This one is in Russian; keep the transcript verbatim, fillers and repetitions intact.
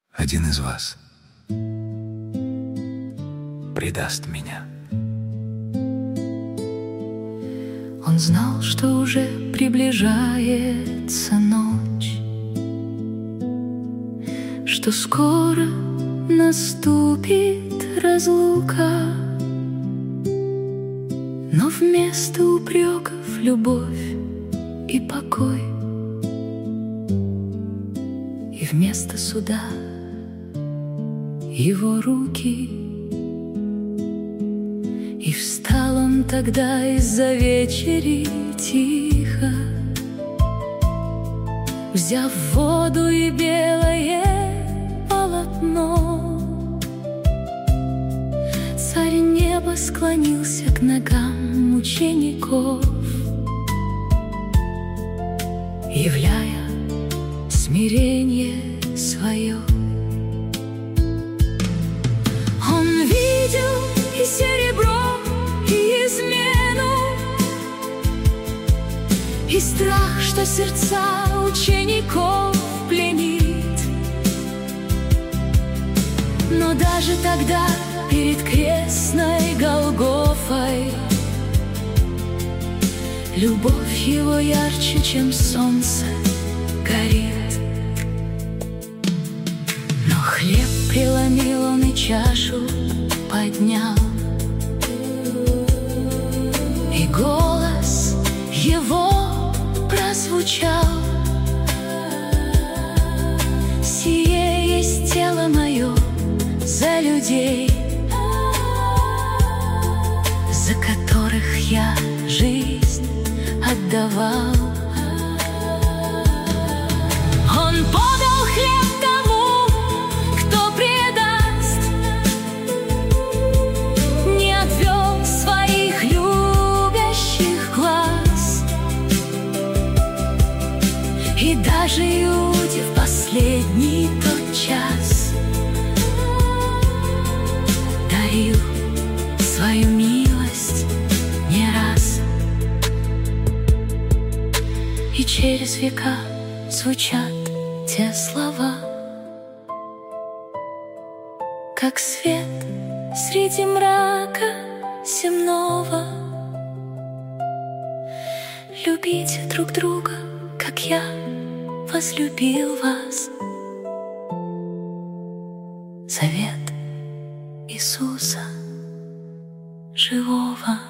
один из вас предаст меня. Он знал, что уже приближается ночь, что скоро наступит разлука, но вместо упреков любовь и покой, и вместо суда его руки. И встал он тогда из-за вечери тихо, взяв воду и белое полотно. Царь неба склонился к ногам учеников, являя смирение свое. Он видел и серебро, и измену, и страх, что сердца учеников пленит. Но даже тогда, перед крестной Голгофой, любовь его ярче, чем солнце, горит. Но хлеб преломил он и чашу поднял, и голос его прозвучал: «Сие есть тело мое за людей, за которых я жизнь отдавал». Он подал хлеб тому, кто предаст, не отвел своих любящих глаз. И даже Иуде в последний тот час дарил свою милость не раз. И через века звучат те слова, как свет среди мрака земного. Любите друг друга, как я возлюбил вас. Завет Иисуса живого.